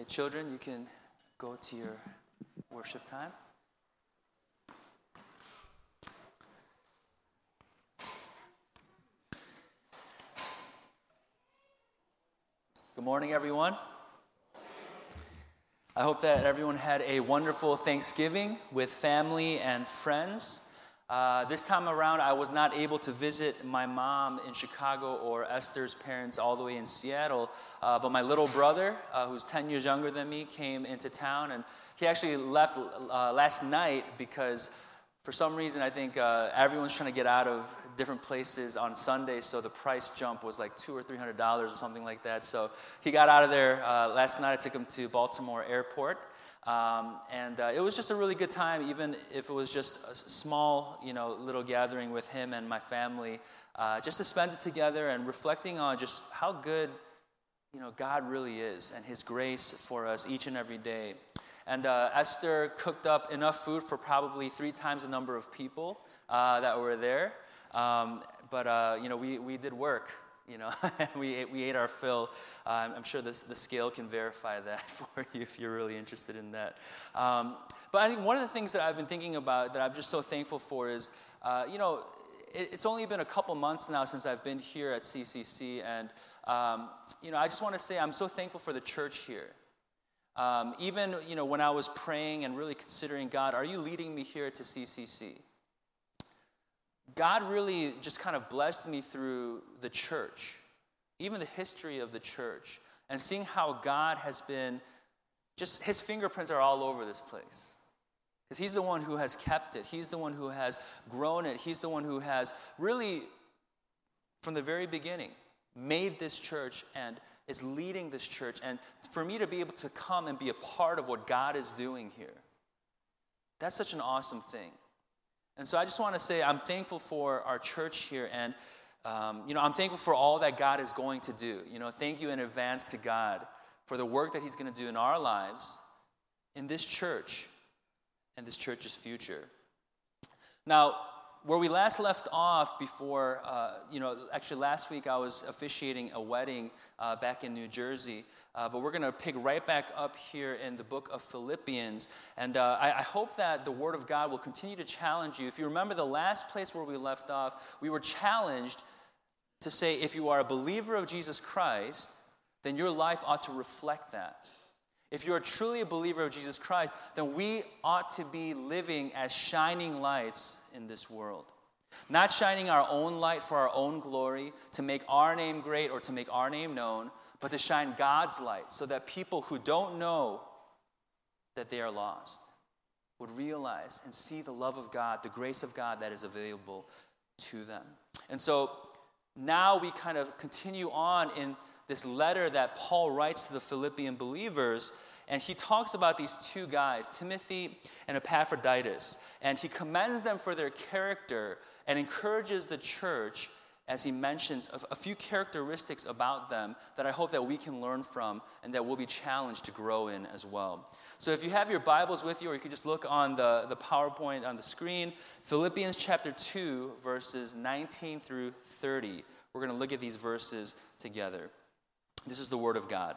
Okay, children, you can go to your worship time. Good morning, everyone. I hope that everyone had a wonderful Thanksgiving with family and friends. This time around, I was not able to visit my mom in Chicago or Esther's parents all the way in Seattle, but my little brother, who's 10 years younger than me, came into town, and he actually left last night because for some reason, I think everyone's trying to get out of different places on Sunday, so the price jump was like $200 or $300 or something like that. So he got out of there last night. I took him to Baltimore Airport, and it was just a really good time, even if it was just a small, little gathering with him and my family, just to spend it together and reflecting on just how good, God really is and His grace for us each and every day. And Esther cooked up enough food for probably 3 times the number of people that were there. But we did work, we ate our fill. I'm sure the scale can verify that for you if you're really interested in that. But I think one of the things that I've been thinking about that I'm just so thankful for is, it's only been a couple months now since I've been here at CCC. And, I just want to say I'm so thankful for the church here. Even, when I was praying and really considering, God, are you leading me here to CCC? God really just kind of blessed me through the church, even the history of the church, and seeing how God has been, just His fingerprints are all over this place. Because He's the one who has kept it. He's the one who has grown it. He's the one who has really, from the very beginning, made this church and is leading this church. And for me to be able to come and be a part of what God is doing here, that's such an awesome thing. And so I just want to say I'm thankful for our church here, and I'm thankful for all that God is going to do. Thank you in advance to God for the work that He's going to do in our lives, in this church, and this church's future. Now, where we last left off before, actually last week I was officiating a wedding back in New Jersey, but we're going to pick right back up here in the book of Philippians, and I hope that the Word of God will continue to challenge you. If you remember the last place where we left off, we were challenged to say if you are a believer of Jesus Christ, then your life ought to reflect that. If you're truly a believer of Jesus Christ, then we ought to be living as shining lights in this world. Not shining our own light for our own glory, to make our name great or to make our name known, but to shine God's light so that people who don't know that they are lost would realize and see the love of God, the grace of God that is available to them. And so now we kind of continue on in this letter that Paul writes to the Philippian believers, and he talks about these 2 guys, Timothy and Epaphroditus, and he commends them for their character and encourages the church as he mentions a few characteristics about them that I hope that we can learn from and that we'll be challenged to grow in as well. So if you have your Bibles with you, or you could just look on the PowerPoint on the screen, Philippians chapter 2, verses 19 through 30. We're going to look at these verses together. This is the Word of God.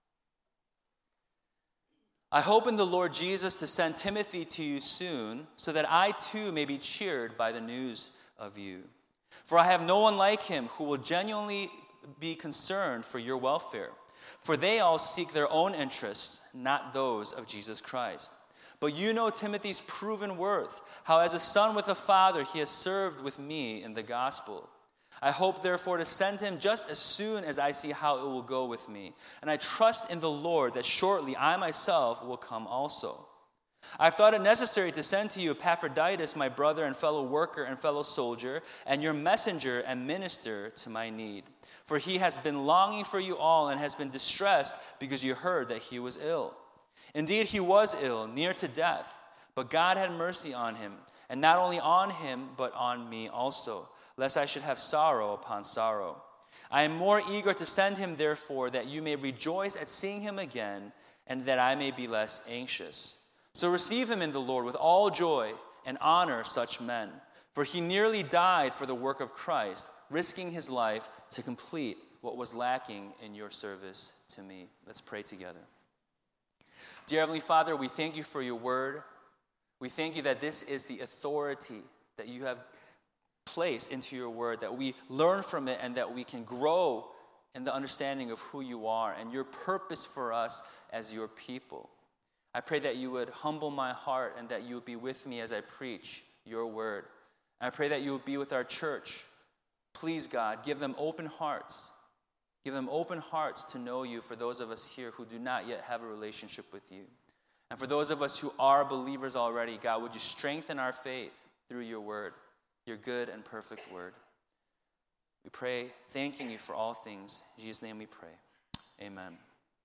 I hope in the Lord Jesus to send Timothy to you soon, so that I too may be cheered by the news of you. For I have no one like him who will genuinely be concerned for your welfare. For they all seek their own interests, not those of Jesus Christ. But you know Timothy's proven worth, how as a son with a father he has served with me in the gospel. I hope, therefore, to send him just as soon as I see how it will go with me. And I trust in the Lord that shortly I myself will come also. I've thought it necessary to send to you Epaphroditus, my brother and fellow worker and fellow soldier, and your messenger and minister to my need. For he has been longing for you all and has been distressed because you heard that he was ill. Indeed, he was ill, near to death, but God had mercy on him, and not only on him, but on me also, lest I should have sorrow upon sorrow. I am more eager to send him, therefore, that you may rejoice at seeing him again, and that I may be less anxious. So receive him in the Lord with all joy, and honor such men. For he nearly died for the work of Christ, risking his life to complete what was lacking in your service to me. Let's pray together. Dear Heavenly Father, we thank you for your word. We thank you that this is the authority that you have placed into your word, that we learn from it and that we can grow in the understanding of who you are and your purpose for us as your people. I pray that you would humble my heart and that you would be with me as I preach your word. And I pray that you would be with our church. Please, God, give them open hearts. Give them open hearts to know you for those of us here who do not yet have a relationship with you. And for those of us who are believers already, God, would you strengthen our faith through your word, your good and perfect word. We pray, thanking you for all things. In Jesus' name we pray. Amen.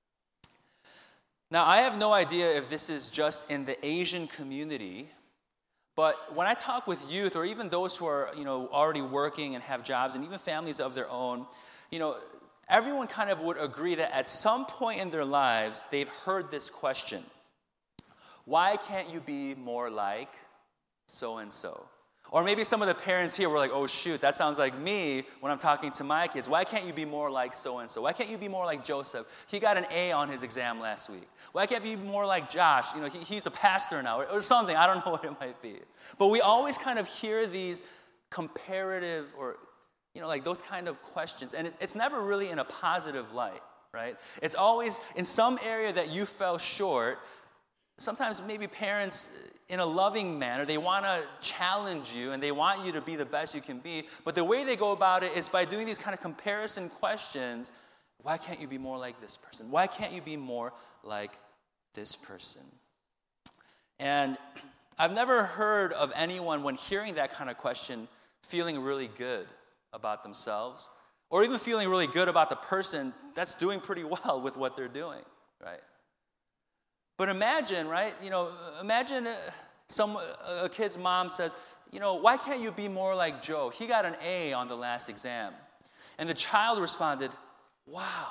Now, I have no idea if this is just in the Asian community, but when I talk with youth or even those who are, already working and have jobs and even families of their own, everyone kind of would agree that at some point in their lives, they've heard this question: why can't you be more like so-and-so? Or maybe some of the parents here were like, oh shoot, that sounds like me when I'm talking to my kids. Why can't you be more like so-and-so? Why can't you be more like Joseph? He got an A on his exam last week. Why can't you be more like Josh? He's a pastor now, or something. I don't know what it might be. But we always kind of hear these comparative or, like those kind of questions. And it's never really in a positive light, right? It's always in some area that you fell short. Sometimes maybe parents, in a loving manner, they want to challenge you and they want you to be the best you can be. But the way they go about it is by doing these kind of comparison questions. Why can't you be more like this person? Why can't you be more like this person? And I've never heard of anyone, when hearing that kind of question, feeling really good about themselves or even feeling really good about the person that's doing pretty well with what they're doing, right? But imagine, right? Imagine a kid's mom says, why can't you be more like Joe? He got an A on the last exam. And the child responded, wow,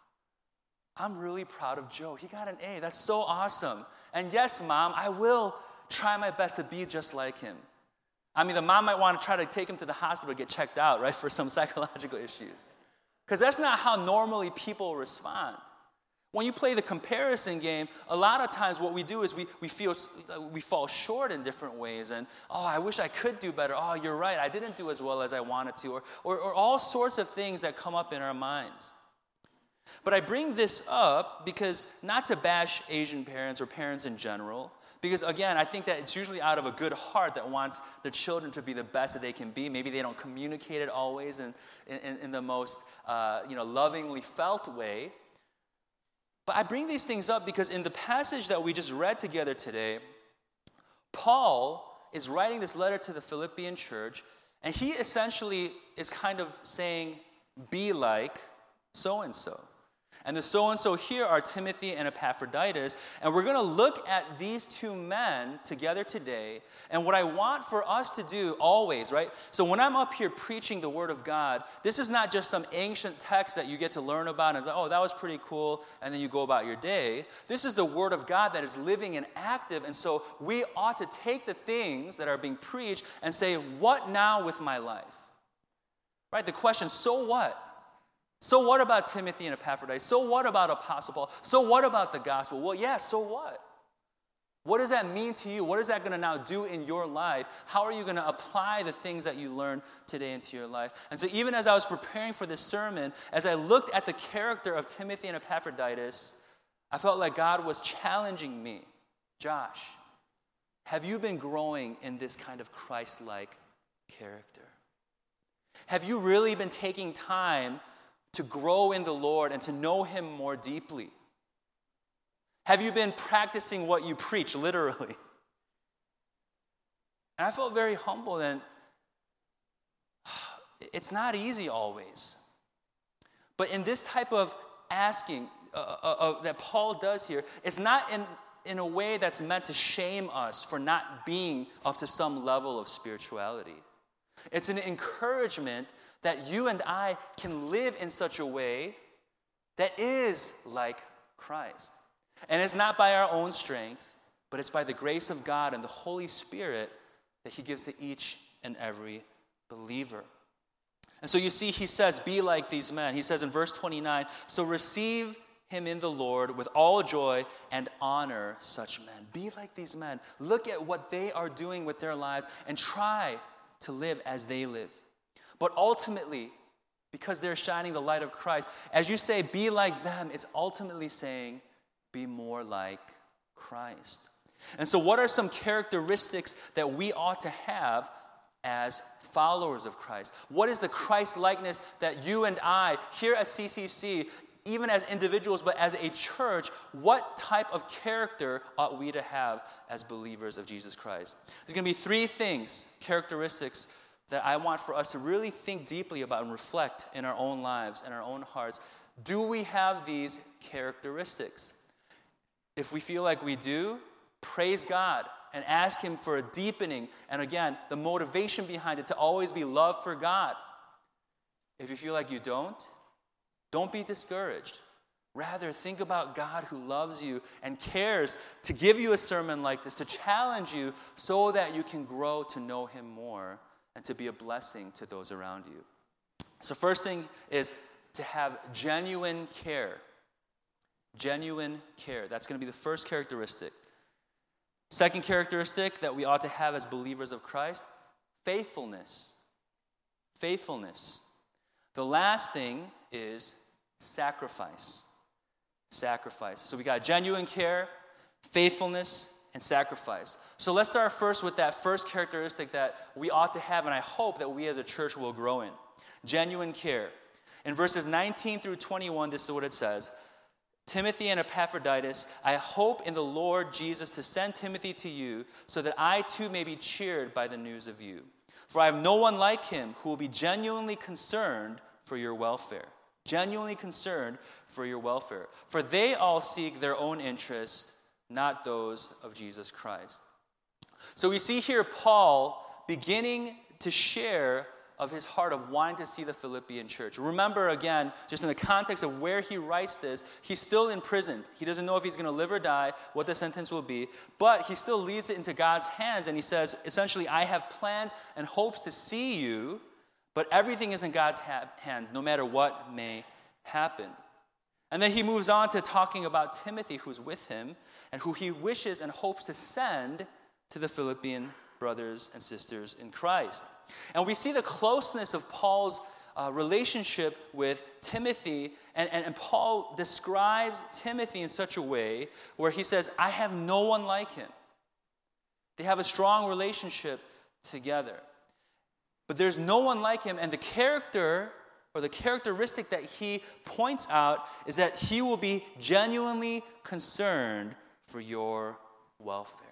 I'm really proud of Joe. He got an A. That's so awesome. And yes, Mom, I will try my best to be just like him. I mean, the mom might want to try to take him to the hospital to get checked out, right, for some psychological issues. Because that's not how normally people respond. When you play the comparison game, a lot of times what we do is we fall short in different ways. And, I wish I could do better. Oh, you're right, I didn't do as well as I wanted to. Or all sorts of things that come up in our minds. But I bring this up because, not to bash Asian parents or parents in general, because again, I think that it's usually out of a good heart that wants the children to be the best that they can be. Maybe they don't communicate it always in the most lovingly felt way. But I bring these things up because in the passage that we just read together today, Paul is writing this letter to the Philippian church, and he essentially is kind of saying, be like so-and-so. And the so-and-so here are Timothy and Epaphroditus. And we're going to look at these two men together today. And what I want for us to do always, right? So when I'm up here preaching the Word of God, this is not just some ancient text that you get to learn about and, that was pretty cool, and then you go about your day. This is the Word of God that is living and active. And so we ought to take the things that are being preached and say, what now with my life? Right? The question, so what? So what about Timothy and Epaphroditus? So what about Apostle Paul? So what about the gospel? Well, yeah, so what? What does that mean to you? What is that going to now do in your life? How are you going to apply the things that you learned today into your life? And so even as I was preparing for this sermon, as I looked at the character of Timothy and Epaphroditus, I felt like God was challenging me. Josh, have you been growing in this kind of Christ-like character? Have you really been taking time to grow in the Lord and to know Him more deeply? Have you been practicing what you preach, literally? And I felt very humbled, and it's not easy always. But in this type of asking that Paul does here, it's not in a way that's meant to shame us for not being up to some level of spirituality. It's an encouragement that you and I can live in such a way that is like Christ. And it's not by our own strength, but it's by the grace of God and the Holy Spirit that He gives to each and every believer. And so you see, he says, be like these men. He says in verse 29, so receive him in the Lord with all joy and honor such men. Be like these men. Look at what they are doing with their lives and try to live as they live. But ultimately, because they're shining the light of Christ, as you say, be like them, it's ultimately saying, be more like Christ. And so what are some characteristics that we ought to have as followers of Christ? What is the Christ-likeness that you and I, here at CCC, even as individuals, but as a church, what type of character ought we to have as believers of Jesus Christ? There's going to be three things, characteristics, that I want for us to really think deeply about and reflect in our own lives and our own hearts. Do we have these characteristics? If we feel like we do, praise God and ask him for a deepening. And again, the motivation behind it to always be love for God. If you feel like you don't be discouraged. Rather, think about God who loves you and cares to give you a sermon like this, to challenge you so that you can grow to know him more and to be a blessing to those around you. So first thing is to have genuine care. Genuine care. That's going to be the first characteristic. Second characteristic that we ought to have as believers of Christ, faithfulness. Faithfulness. The last thing is sacrifice. Sacrifice. So we got genuine care, faithfulness, and sacrifice. So let's start first with that first characteristic that we ought to have, and I hope that we as a church will grow in. Genuine care. In verses 19 through 21, this is what it says. Timothy and Epaphroditus, I hope in the Lord Jesus to send Timothy to you, so that I too may be cheered by the news of you. For I have no one like him who will be genuinely concerned for your welfare. Genuinely concerned for your welfare. For they all seek their own interest, not those of Jesus Christ. So we see here Paul beginning to share of his heart of wanting to see the Philippian church. Remember, again, just in the context of where he writes this, he's still imprisoned. He doesn't know if he's going to live or die, what the sentence will be, but he still leaves it into God's hands, and he says, essentially, I have plans and hopes to see you, but everything is in God's hands, no matter what may happen. And then he moves on to talking about Timothy, who's with him, and who he wishes and hopes to send to the Philippian brothers and sisters in Christ. And we see the closeness of Paul's relationship with Timothy, and Paul describes Timothy in such a way where he says, I have no one like him. They have a strong relationship together. But there's no one like him, and the character or the characteristic that he points out is that he will be genuinely concerned for your welfare.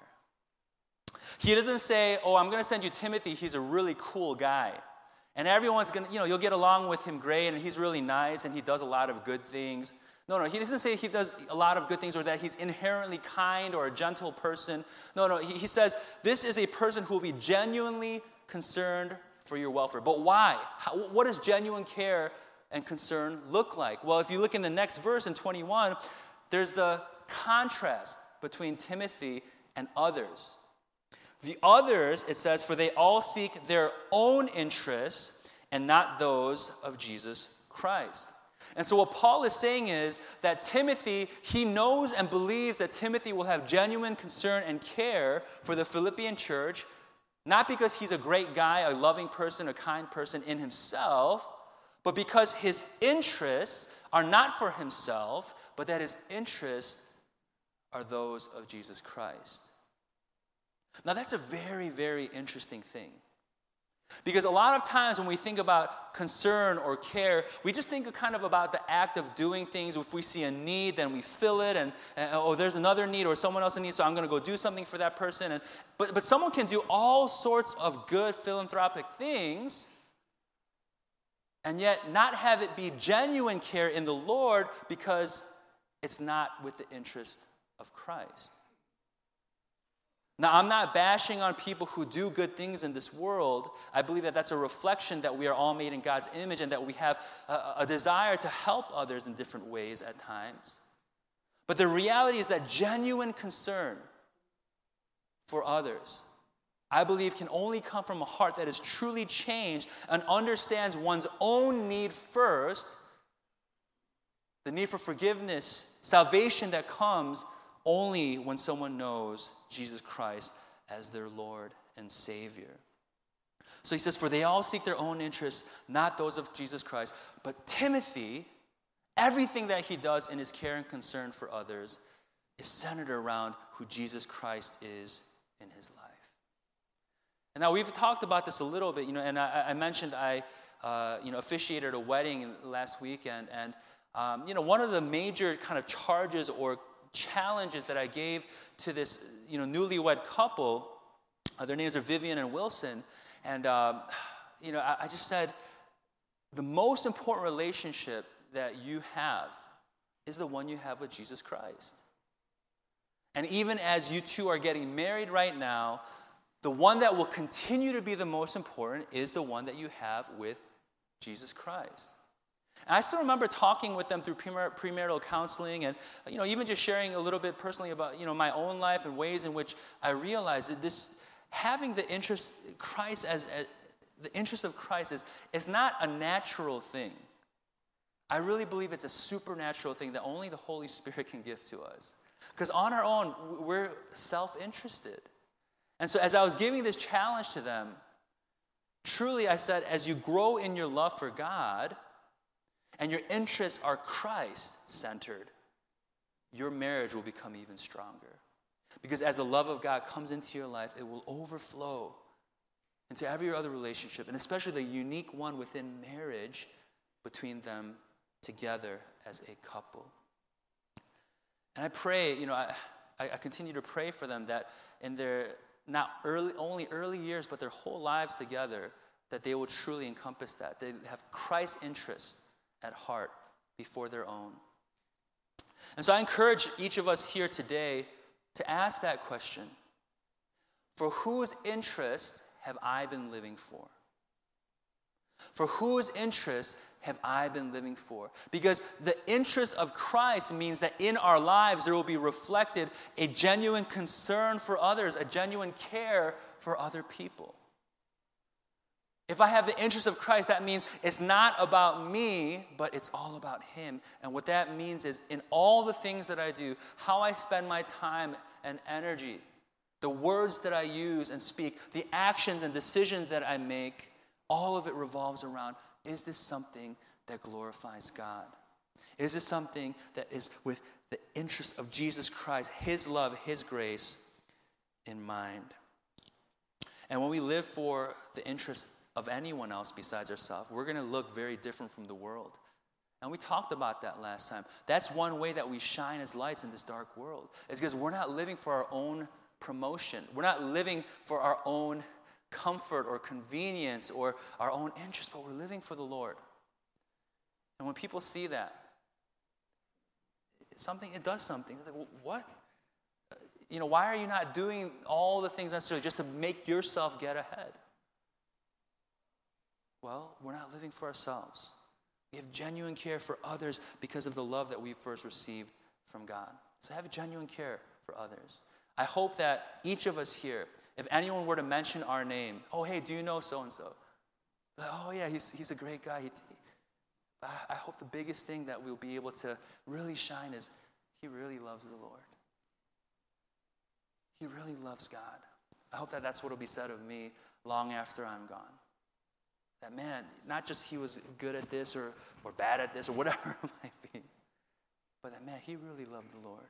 He doesn't say, I'm going to send you Timothy, he's a really cool guy. And everyone's going to, you'll get along with him great, and he's really nice, and he does a lot of good things. No, he doesn't say he does a lot of good things or that he's inherently kind or a gentle person. No, he says this is a person who will be genuinely concerned for your welfare. But why? What does genuine care and concern look like? Well, if you look in the next verse in 21, there's the contrast between Timothy and others. The others, it says, for they all seek their own interests and not those of Jesus Christ. And so what Paul is saying is that Timothy, he knows and believes that Timothy will have genuine concern and care for the Philippian church, not because he's a great guy, a loving person, a kind person in himself, but because his interests are not for himself, but that his interests are those of Jesus Christ. Now that's a very, very interesting thing. Because a lot of times when we think about concern or care, we just think kind of about the act of doing things. If we see a need, then we fill it, and there's another need or someone else in need, so I'm going to go do something for that person. But someone can do all sorts of good philanthropic things and yet not have it be genuine care in the Lord because it's not with the interest of Christ. Now, I'm not bashing on people who do good things in this world. I believe that that's a reflection that we are all made in God's image and that we have a desire to help others in different ways at times. But the reality is that genuine concern for others, I believe, can only come from a heart that is truly changed and understands one's own need first the need for forgiveness, salvation that comes only when someone knows Jesus Christ as their Lord and Savior. So he says, for they all seek their own interests, not those of Jesus Christ. But Timothy, everything that he does in his care and concern for others is centered around who Jesus Christ is in his life. And now we've talked about this a little bit, and I mentioned I officiated a wedding last weekend, and one of the major kind of charges or challenges that I gave to this newlywed couple, their names are Vivian and Wilson, and I just said the most important relationship that you have is the one you have with Jesus Christ. And even as you two are getting married right now, the one that will continue to be the most important is the one that you have with Jesus Christ. And I still remember talking with them through premarital counseling and even just sharing a little bit personally about my own life and ways in which I realized that this having the interest of Christ is not a natural thing. I really believe it's a supernatural thing that only the Holy Spirit can give to us. Because on our own, we're self-interested. And so as I was giving this challenge to them, truly I said, as you grow in your love for God and your interests are Christ-centered, your marriage will become even stronger. Because as the love of God comes into your life, it will overflow into every other relationship, and especially the unique one within marriage between them together as a couple. And I pray, I continue to pray for them that in their not only early years, but their whole lives together, that they will truly encompass that. They have Christ's interest at heart before their own. And so I encourage each of us here today to ask that question. For whose interest have I been living for? For whose interest have I been living for? Because the interest of Christ means that in our lives there will be reflected a genuine concern for others, a genuine care for other people. If I have the interest of Christ, that means it's not about me, but it's all about Him. And what that means is in all the things that I do, how I spend my time and energy, the words that I use and speak, the actions and decisions that I make, all of it revolves around, is this something that glorifies God? Is this something that is with the interest of Jesus Christ, His love, His grace in mind? And when we live for the interest of anyone else besides ourselves, we're going to look very different from the world. And we talked about that last time. That's one way that we shine as lights in this dark world. It's because we're not living for our own promotion. We're not living for our own comfort or convenience or our own interest, but we're living for the Lord. And when people see that, it does something. It's like, well, what? Why are you not doing all the things necessary just to make yourself get ahead? Well, we're not living for ourselves. We have genuine care for others because of the love that we first received from God. So have a genuine care for others. I hope that each of us here, if anyone were to mention our name, oh, hey, do you know so-and-so? Oh, yeah, he's a great guy. I hope the biggest thing that we'll be able to really shine is he really loves the Lord. He really loves God. I hope that that's what will be said of me long after I'm gone. That, man, not just he was good at this or bad at this or whatever it might be, but that, man, he really loved the Lord.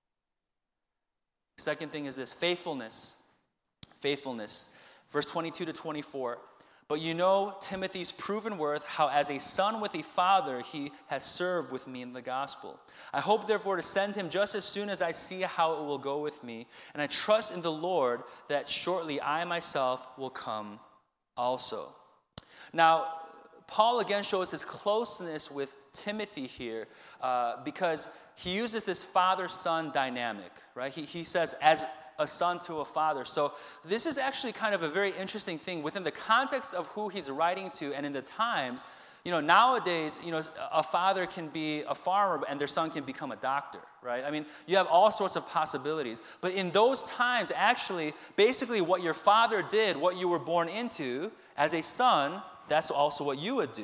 Second thing is this, faithfulness. Faithfulness. Verse 22 to 24. But you know Timothy's proven worth, how as a son with a father he has served with me in the gospel. I hope therefore to send him just as soon as I see how it will go with me. And I trust in the Lord that shortly I myself will come also. Now, Paul again shows his closeness with Timothy here because he uses this father-son dynamic, right? He says, as a son to a father. So this is actually kind of a very interesting thing within the context of who he's writing to and in the times. Nowadays, a father can be a farmer and their son can become a doctor, right? I mean, you have all sorts of possibilities. But in those times, actually, basically what your father did, what you were born into as a son, that's also what you would do.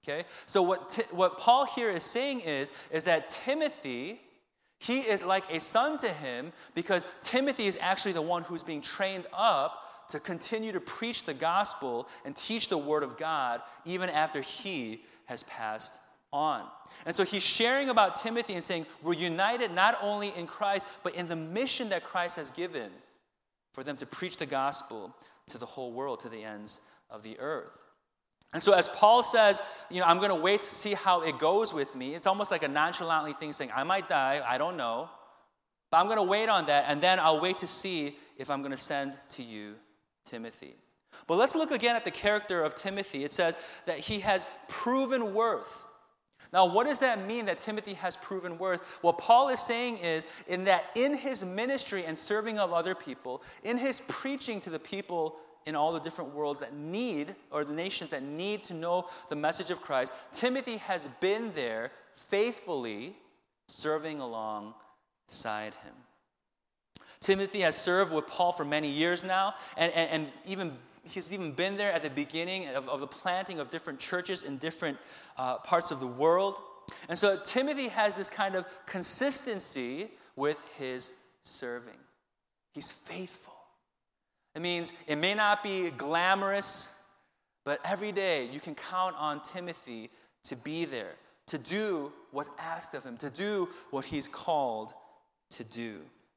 Okay? So what Paul here is saying is that Timothy, he is like a son to him because Timothy is actually the one who's being trained up to continue to preach the gospel and teach the word of God even after he has passed on. And so he's sharing about Timothy and saying, we're united not only in Christ, but in the mission that Christ has given for them to preach the gospel to the whole world, to the ends of the earth. And so as Paul says, I'm going to wait to see how it goes with me. It's almost like a nonchalantly thing saying, I might die, I don't know. But I'm going to wait on that, and then I'll wait to see if I'm going to send to you Timothy. But let's look again at the character of Timothy. It says that he has proven worth. Now, what does that mean that Timothy has proven worth? What Paul is saying is in his ministry and serving of other people, in his preaching to the people in all the different worlds that need, or the nations that need to know the message of Christ, Timothy has been there faithfully serving alongside him. Timothy has served with Paul for many years now, and he's even been there at the beginning of the planting of different churches in different parts of the world. And so Timothy has this kind of consistency with his serving. He's faithful. It means it may not be glamorous, but every day you can count on Timothy to be there, to do what's asked of him, to do what he's called to do.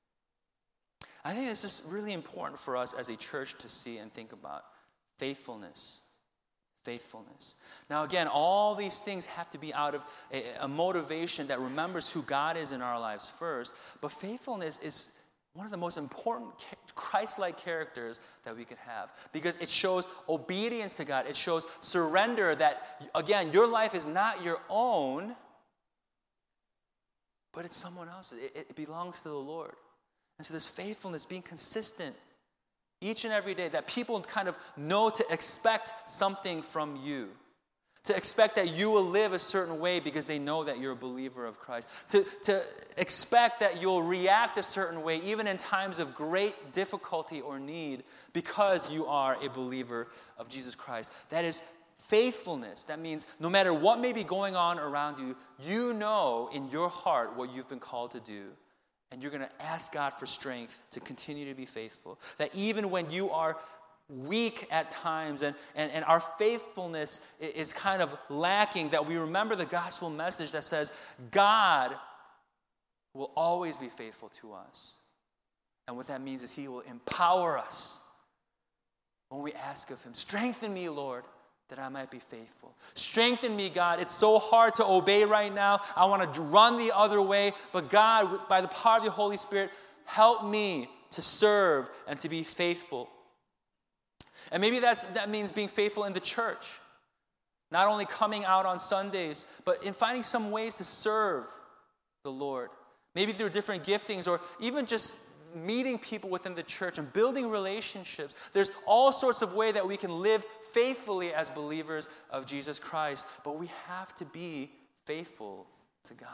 I think this is really important for us as a church to see and think about. Faithfulness. Faithfulness. Now again, all these things have to be out of a motivation that remembers who God is in our lives first, but faithfulness is one of the most important Christ-like characters that we could have, because it shows obedience to God. It shows surrender that, again, your life is not your own, but it's someone else's. It belongs to the Lord. And so this faithfulness, being consistent each and every day, that people kind of know to expect something from you. To expect that you will live a certain way because they know that you're a believer of Christ. To expect that you'll react a certain way even in times of great difficulty or need because you are a believer of Jesus Christ. That is faithfulness. That means no matter what may be going on around you, you know in your heart what you've been called to do. And you're going to ask God for strength to continue to be faithful. That even when you are weak at times and our faithfulness is kind of lacking, that we remember the gospel message that says God will always be faithful to us. And what that means is he will empower us when we ask of him, strengthen me, Lord, that I might be faithful. Strengthen me, God. It's so hard to obey right now. I want to run the other way. But God, by the power of the Holy Spirit, help me to serve and to be faithful. And maybe that means being faithful in the church. Not only coming out on Sundays, but in finding some ways to serve the Lord. Maybe through different giftings or even just meeting people within the church and building relationships. There's all sorts of ways that we can live faithfully as believers of Jesus Christ. But we have to be faithful to God.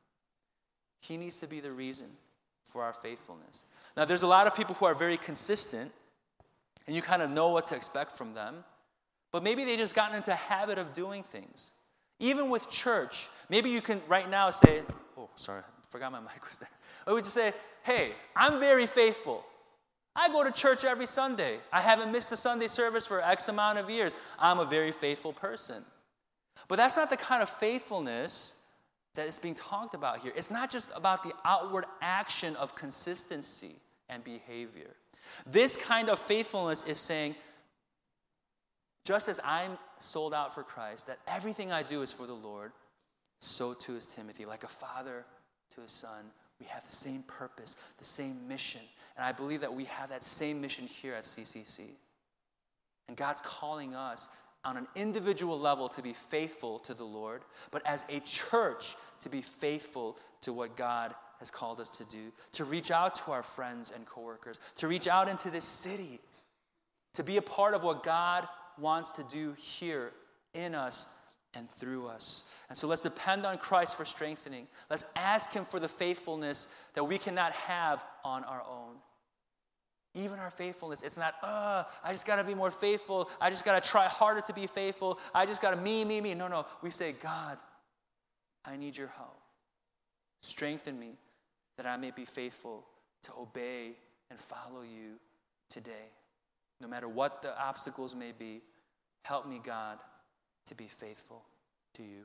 He needs to be the reason for our faithfulness. Now, there's a lot of people who are very consistent, and you kind of know what to expect from them. But maybe they just gotten into a habit of doing things. Even with church, maybe you can right now say, oh, sorry, I forgot my mic was there. Or we just say, hey, I'm very faithful. I go to church every Sunday. I haven't missed a Sunday service for X amount of years. I'm a very faithful person. But that's not the kind of faithfulness that is being talked about here. It's not just about the outward action of consistency and behavior. This kind of faithfulness is saying, just as I'm sold out for Christ, that everything I do is for the Lord, so too is Timothy. Like a father to his son, we have the same purpose, the same mission. And I believe that we have that same mission here at CCC. And God's calling us on an individual level to be faithful to the Lord, but as a church to be faithful to what God has called us to do, to reach out to our friends and coworkers, to reach out into this city, to be a part of what God wants to do here in us and through us. And so let's depend on Christ for strengthening. Let's ask him for the faithfulness that we cannot have on our own. Even our faithfulness, it's not, I just got to be more faithful. I just got to try harder to be faithful. I just got to me. No. We say, God, I need your help. Strengthen me that I may be faithful to obey and follow you today. No matter what the obstacles may be, help me, God, to be faithful to you.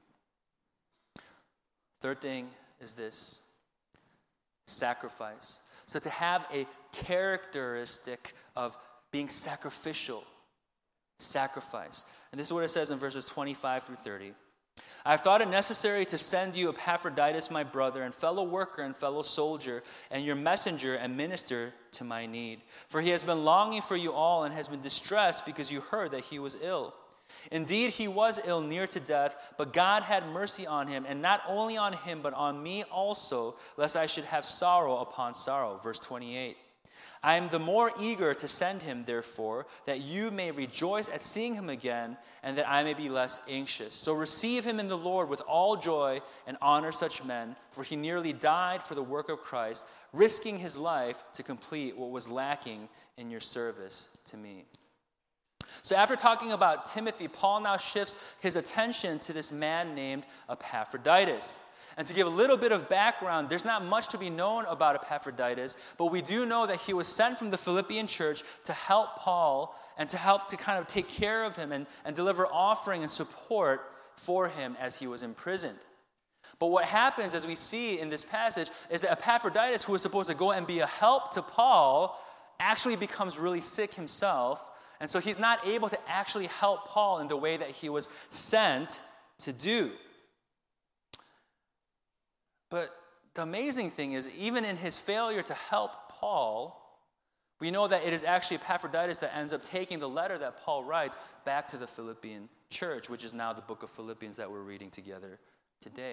Third thing is this: sacrifice. So to have a characteristic of being sacrificial, sacrifice. And this is what it says in verses 25 through 30. I have thought it necessary to send you Epaphroditus, my brother and fellow worker and fellow soldier, and your messenger and minister to my need. For he has been longing for you all and has been distressed because you heard that he was ill. Indeed, he was ill, near to death, but God had mercy on him, and not only on him, but on me also, lest I should have sorrow upon sorrow. Verse 28. I am the more eager to send him, therefore, that you may rejoice at seeing him again, and that I may be less anxious. So receive him in the Lord with all joy, and honor such men, for he nearly died for the work of Christ, risking his life to complete what was lacking in your service to me. So after talking about Timothy, Paul now shifts his attention to this man named Epaphroditus. And to give a little bit of background, there's not much to be known about Epaphroditus, but we do know that he was sent from the Philippian church to help Paul and to help to kind of take care of him and deliver offering and support for him as he was imprisoned. But what happens, as we see in this passage, is that Epaphroditus, who was supposed to go and be a help to Paul, actually becomes really sick himself. And so he's not able to actually help Paul in the way that he was sent to do. But the amazing thing is, even in his failure to help Paul, we know that it is actually Epaphroditus that ends up taking the letter that Paul writes back to the Philippian church, which is now the book of Philippians that we're reading together today.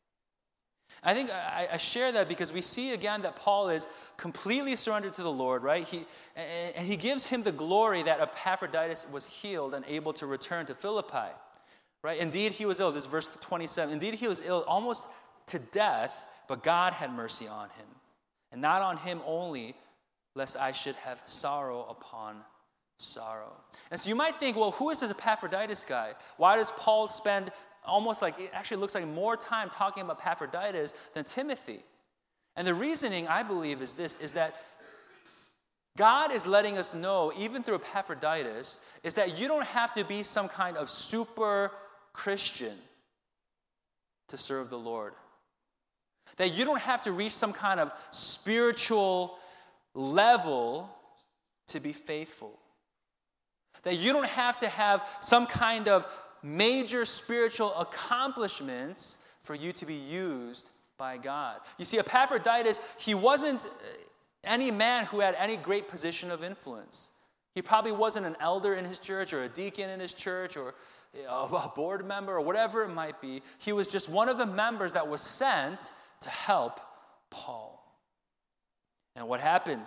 I think I share that because we see again that Paul is completely surrendered to the Lord, right? He gives him the glory that Epaphroditus was healed and able to return to Philippi, right? Indeed, he was ill. This is verse 27. Indeed, he was ill almost to death, but God had mercy on him. And not on him only, lest I should have sorrow upon sorrow. And so you might think, well, who is this Epaphroditus guy? Why does Paul spend almost like, it actually looks like more time talking about Epaphroditus than Timothy? And the reasoning, I believe, is this, is that God is letting us know, even through Epaphroditus, is that you don't have to be some kind of super Christian to serve the Lord. That you don't have to reach some kind of spiritual level to be faithful. That you don't have to have some kind of major spiritual accomplishments for you to be used by God. You see, Epaphroditus, he wasn't any man who had any great position of influence. He probably wasn't an elder in his church or a deacon in his church or a board member or whatever it might be. He was just one of the members that was sent to help Paul. And what happened?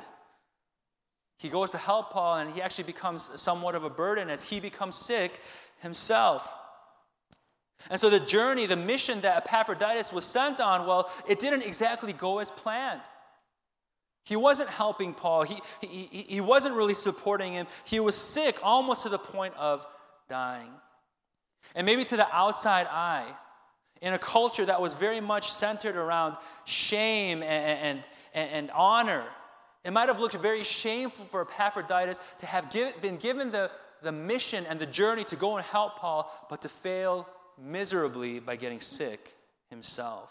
He goes to help Paul, and he actually becomes somewhat of a burden as he becomes sick himself. And so the journey, the mission that Epaphroditus was sent on, well, it didn't exactly go as planned. He wasn't helping Paul. He wasn't really supporting him. He was sick almost to the point of dying. And maybe to the outside eye, in a culture that was very much centered around shame and honor, it might have looked very shameful for Epaphroditus to have been given the mission and the journey to go and help Paul, but to fail miserably by getting sick himself.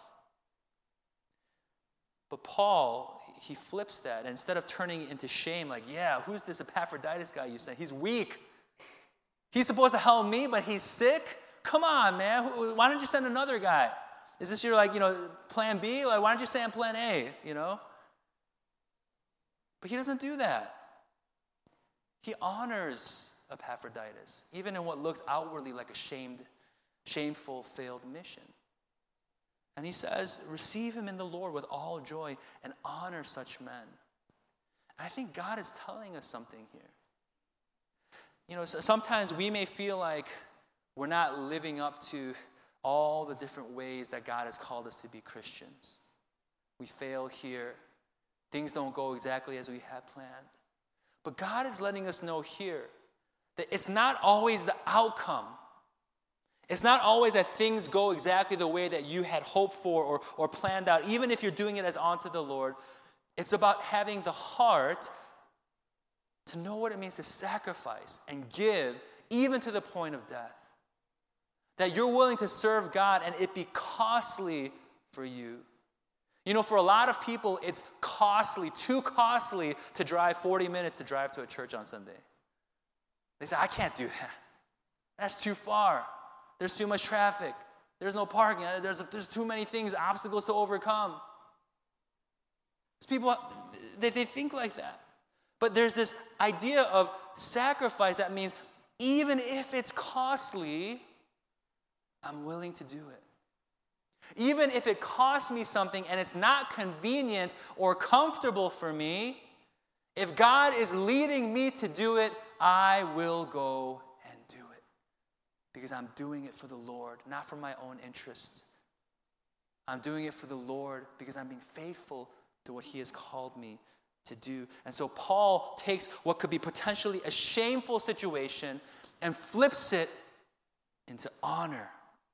But Paul, he flips that, and instead of turning it into shame, like, yeah, who's this Epaphroditus guy you say? He's weak. He's supposed to help me, but he's sick? Come on, man. Why don't you send another guy? Is this your, plan B? Like, why don't you send plan A, But he doesn't do that. He honors Epaphroditus, even in what looks outwardly like a shameful, failed mission. And he says, receive him in the Lord with all joy and honor such men. I think God is telling us something here. Sometimes we may feel like we're not living up to all the different ways that God has called us to be Christians. We fail here. Things don't go exactly as we had planned. But God is letting us know here that it's not always the outcome. It's not always that things go exactly the way that you had hoped for or planned out, even if you're doing it as unto the Lord. It's about having the heart to know what it means to sacrifice and give, even to the point of death. That you're willing to serve God and it be costly for you. You know, for a lot of people, it's costly, too costly to drive 40 minutes to drive to a church on Sunday. They say, I can't do that. That's too far. There's too much traffic. There's no parking. There's too many things, obstacles to overcome. People, they think like that. But there's this idea of sacrifice that means even if it's costly, I'm willing to do it. Even if it costs me something and it's not convenient or comfortable for me, if God is leading me to do it, I will go and do it. Because I'm doing it for the Lord, not for my own interests. I'm doing it for the Lord because I'm being faithful to what He has called me to do. And so Paul takes what could be potentially a shameful situation and flips it into honor.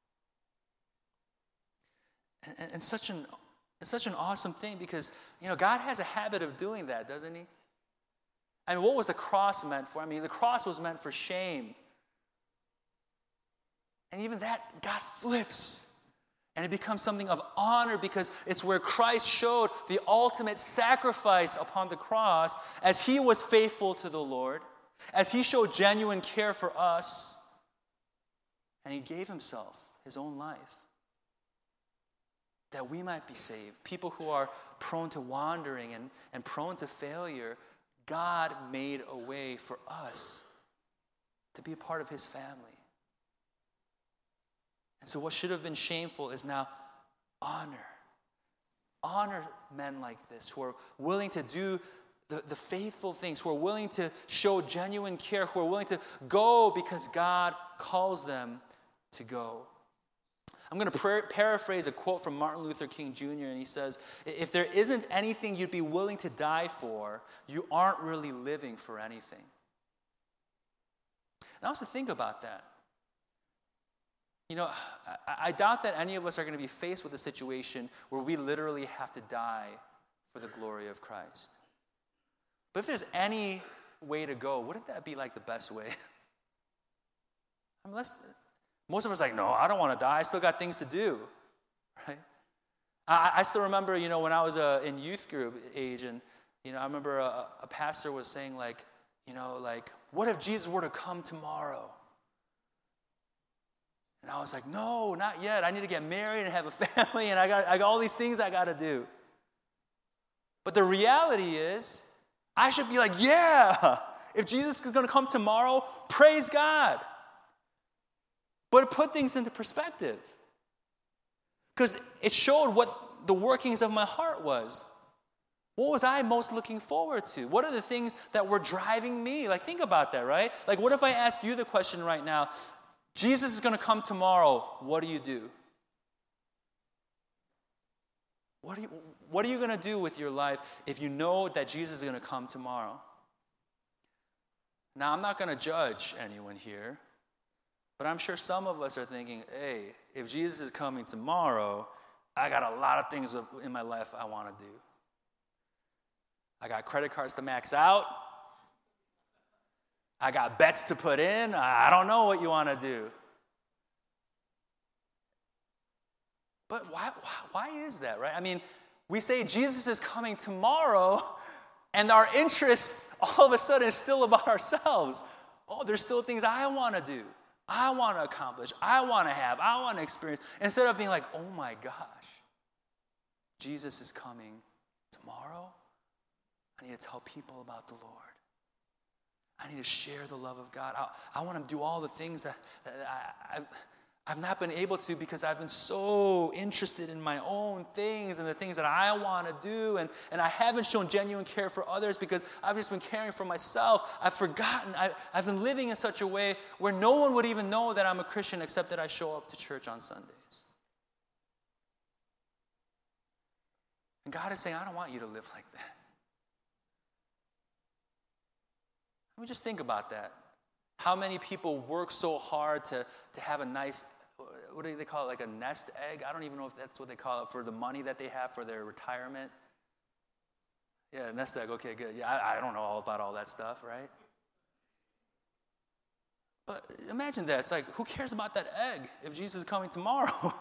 And it's such an awesome thing because, you know, God has a habit of doing that, doesn't He? I mean, what was the cross meant for? I mean, the cross was meant for shame. And even that, God flips. And it becomes something of honor because it's where Christ showed the ultimate sacrifice upon the cross as He was faithful to the Lord, as He showed genuine care for us, and He gave Himself, His own life, that we might be saved. People who are prone to wandering and prone to failure, God made a way for us to be a part of His family. And so what should have been shameful is now honor. Honor men like this who are willing to do the faithful things, who are willing to show genuine care, who are willing to go because God calls them to go. I'm going to paraphrase a quote from Martin Luther King Jr., and he says, if there isn't anything you'd be willing to die for, you aren't really living for anything. And I also think about that. You know, I doubt that any of us are going to be faced with a situation where we literally have to die for the glory of Christ. But if there's any way to go, wouldn't that be like the best way? I mean, most of us are like, no, I don't want to die. I still got things to do, right? I still remember, you know, when I was in youth group age, and, you know, I remember a pastor was saying, like, you know, like, what if Jesus were to come tomorrow? And I was like, no, not yet. I need to get married and have a family, and I got all these things I got to do. But the reality is, I should be like, yeah, if Jesus is going to come tomorrow, praise God. But it put things into perspective. Because it showed what the workings of my heart was. What was I most looking forward to? What are the things that were driving me? Like, think about that, right? Like, what if I ask you the question right now, Jesus is going to come tomorrow, what do you do? What are you going to do with your life if you know that Jesus is going to come tomorrow? Now, I'm not going to judge anyone here, but I'm sure some of us are thinking, hey, if Jesus is coming tomorrow, I got a lot of things in my life I want to do. I got credit cards to max out. I got bets to put in. I don't know what you want to do. But why is that, right? I mean, we say Jesus is coming tomorrow, and our interest all of a sudden is still about ourselves. Oh, there's still things I want to do. I want to accomplish. I want to have. I want to experience. Instead of being like, oh my gosh, Jesus is coming tomorrow. I need to tell people about the Lord. I need to share the love of God. I want to do all the things that I've not been able to because I've been so interested in my own things and the things that I want to do. And I haven't shown genuine care for others because I've just been caring for myself. I've forgotten. I've been living in such a way where no one would even know that I'm a Christian except that I show up to church on Sundays. And God is saying, I don't want you to live like that. me just think about that. How many people work so hard to have a nice, what do they call it, like a nest egg? I don't even know if that's what they call it, for the money that they have for their retirement. Yeah, nest egg, okay, good. Yeah, I don't know all about all that stuff, right? But imagine that. It's like, who cares about that egg if Jesus is coming tomorrow?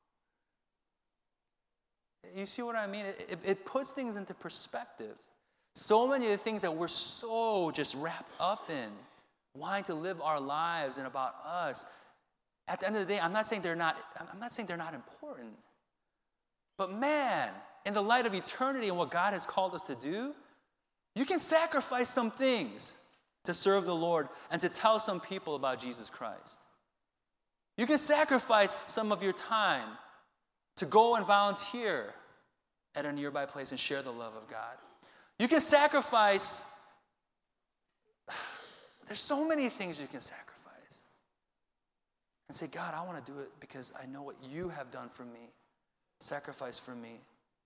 You see what I mean? It puts things into perspective. So many of the things that we're so just wrapped up in, wanting to live our lives and about us. At the end of the day, I'm not saying they're not important. But man, in the light of eternity and what God has called us to do, you can sacrifice some things to serve the Lord and to tell some people about Jesus Christ. You can sacrifice some of your time to go and volunteer at a nearby place and share the love of God. You can sacrifice. There's so many things you can sacrifice. And say, God, I want to do it because I know what you have done for me. Sacrifice for me.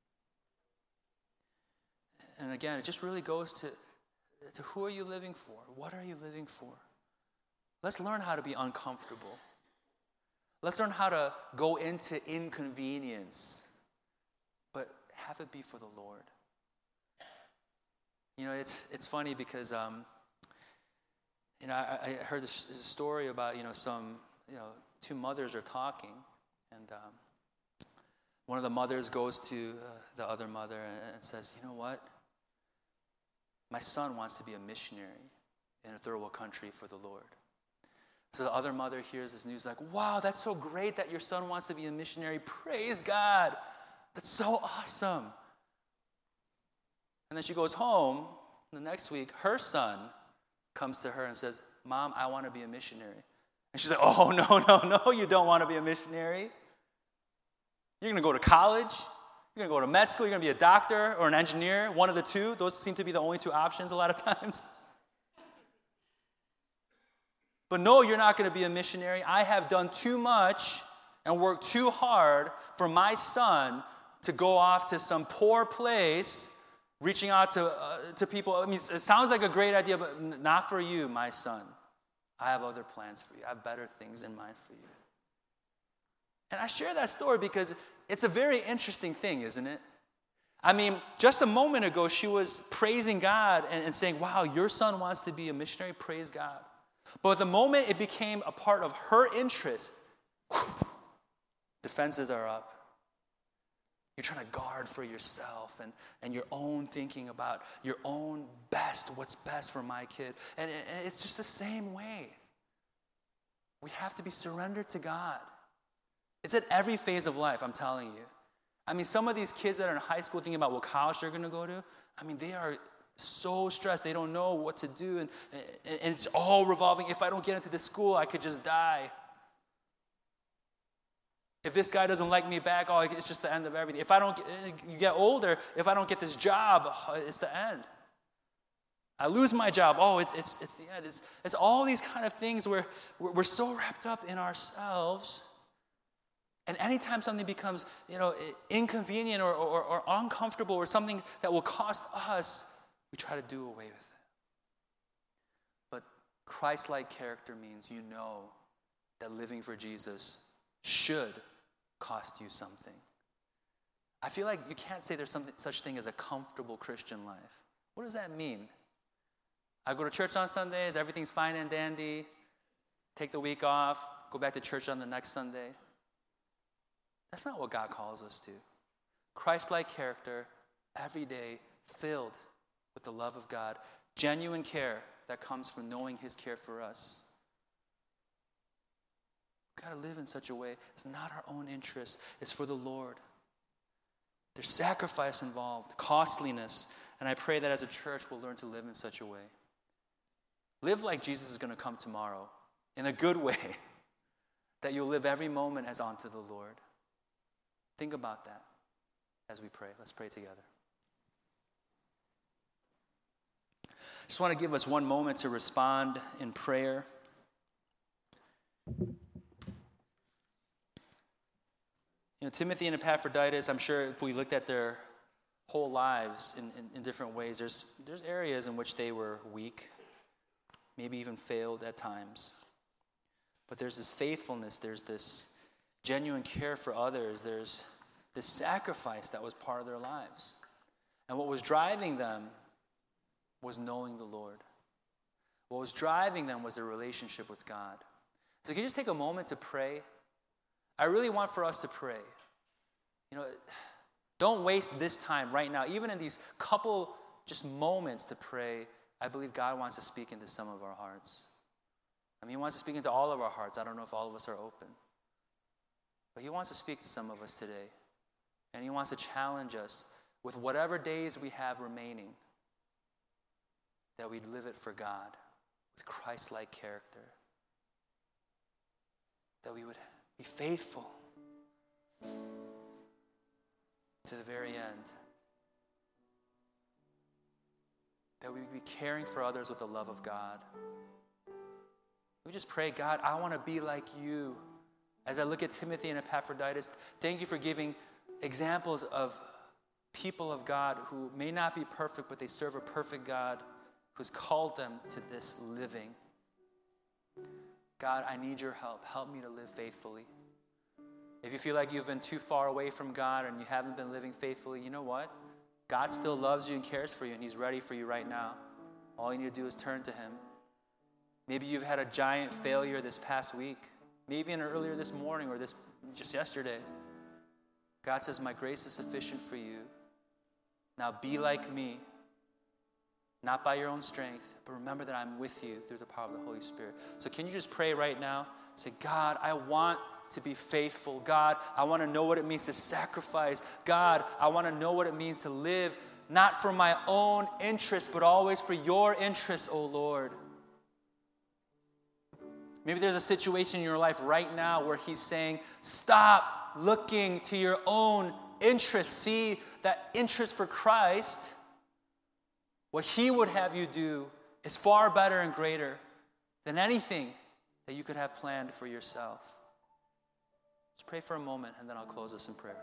And again, it just really goes to who are you living for? What are you living for? Let's learn how to be uncomfortable. Let's learn how to go into inconvenience, but have it be for the Lord. You know, it's funny because, I heard this story about, two mothers are talking, and one of the mothers goes to the other mother and says, you know what? My son wants to be a missionary in a third world country for the Lord. So the other mother hears this news like, wow, that's so great that your son wants to be a missionary. Praise God. That's so awesome. And then she goes home. The next week, her son comes to her and says, Mom, I want to be a missionary. And she's like, oh, no, you don't want to be a missionary. You're going to go to college. You're going to go to med school. You're going to be a doctor or an engineer, one of the two. Those seem to be the only two options a lot of times. But no, you're not going to be a missionary. I have done too much and worked too hard for my son to go off to some poor place, reaching out to people. I mean, it sounds like a great idea, but not for you, my son. I have other plans for you. I have better things in mind for you. And I share that story because it's a very interesting thing, isn't it? I mean, just a moment ago, she was praising God and saying, wow, your son wants to be a missionary. Praise God. But the moment it became a part of her interest, defenses are up. You're trying to guard for yourself and your own thinking about your own best, what's best for my kid. And it's just the same way. We have to be surrendered to God. It's at every phase of life, I'm telling you. I mean, some of these kids that are in high school thinking about what college they're going to go to, I mean, they are so stressed. They don't know what to do. And it's all revolving. If I don't get into this school, I could just die. If this guy doesn't like me back, it's just the end of everything. You get older, if I don't get this job, it's the end. I lose my job, it's the end. It's all these kind of things where we're so wrapped up in ourselves. And anytime something becomes, inconvenient or uncomfortable or something that will cost us, we try to do away with it. But Christ-like character means you know that living for Jesus should cost you something. I feel like you can't say there's such thing as a comfortable Christian life. What does that mean? I go to church on Sundays, everything's fine and dandy, take the week off, go back to church on the next Sunday. That's not what God calls us to. Christ-like character, every day, filled with the love of God, genuine care that comes from knowing his care for us. We've got to live in such a way. It's not our own interest. It's for the Lord. There's sacrifice involved, costliness, and I pray that as a church we'll learn to live in such a way. Live like Jesus is going to come tomorrow, in a good way, that you'll live every moment as unto the Lord. Think about that as we pray. Let's pray together. Just want to give us one moment to respond in prayer. Timothy and Epaphroditus, I'm sure if we looked at their whole lives in different ways, there's areas in which they were weak. maybe even failed at times. But there's this faithfulness, there's this genuine care for others, there's this sacrifice that was part of their lives. And what was driving them was knowing the Lord. What was driving them was their relationship with God. So can you just take a moment to pray? I really want for us to pray. Don't waste this time right now, even in these couple just moments to pray. I believe God wants to speak into some of our hearts. He wants to speak into all of our hearts. I don't know if all of us are open. But he wants to speak to some of us today. And he wants to challenge us with whatever days we have remaining, that we live it for God with Christ-like character. That we would be faithful to the very end. That we would be caring for others with the love of God. We just pray, God, I want to be like you. As I look at Timothy and Epaphroditus, thank you for giving examples of people of God who may not be perfect, but they serve a perfect God who's called them to this living. God, I need your help. Help me to live faithfully. If you feel like you've been too far away from God and you haven't been living faithfully, you know what? God still loves you and cares for you, and he's ready for you right now. All you need to do is turn to him. Maybe you've had a giant failure this past week, maybe even earlier this morning or just yesterday. God says, my grace is sufficient for you. Now be like me, not by your own strength, but remember that I'm with you through the power of the Holy Spirit. So can you just pray right now? Say, God, I want to be faithful. God, I want to know what it means to sacrifice. God, I want to know what it means to live not for my own interest, but always for your interest, O Lord. Maybe there's a situation in your life right now where he's saying, stop looking to your own interest. See that interest for Christ, what he would have you do, is far better and greater than anything that you could have planned for yourself. Just pray for a moment, and then I'll close this in prayer.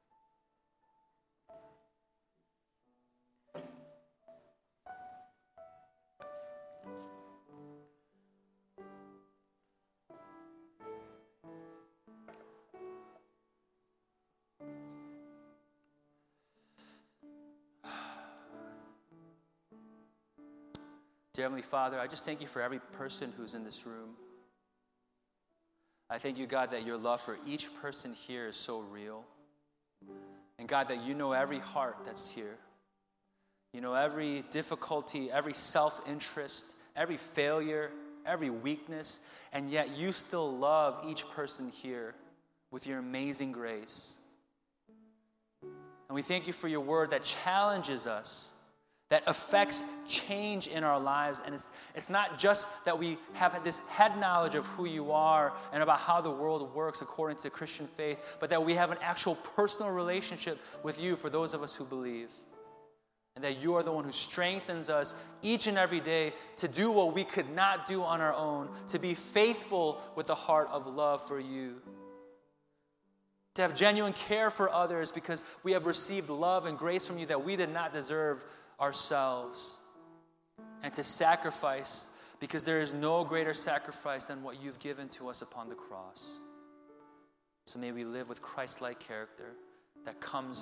Dear Heavenly Father, I just thank you for every person who's in this room. I thank you, God, that your love for each person here is so real. And God, that you know every heart that's here. You know every difficulty, every self-interest, every failure, every weakness, and yet you still love each person here with your amazing grace. And we thank you for your word that challenges us, that affects change in our lives. And it's not just that we have this head knowledge of who you are and about how the world works according to the Christian faith, but that we have an actual personal relationship with you for those of us who believe. And that you are the one who strengthens us each and every day to do what we could not do on our own, to be faithful with a heart of love for you. To have genuine care for others because we have received love and grace from you that we did not deserve ourselves, and to sacrifice because there is no greater sacrifice than what you've given to us upon the cross. So may we live with Christ-like character that comes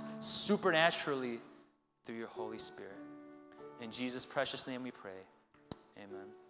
supernaturally through your Holy Spirit. In Jesus' precious name we pray. Amen.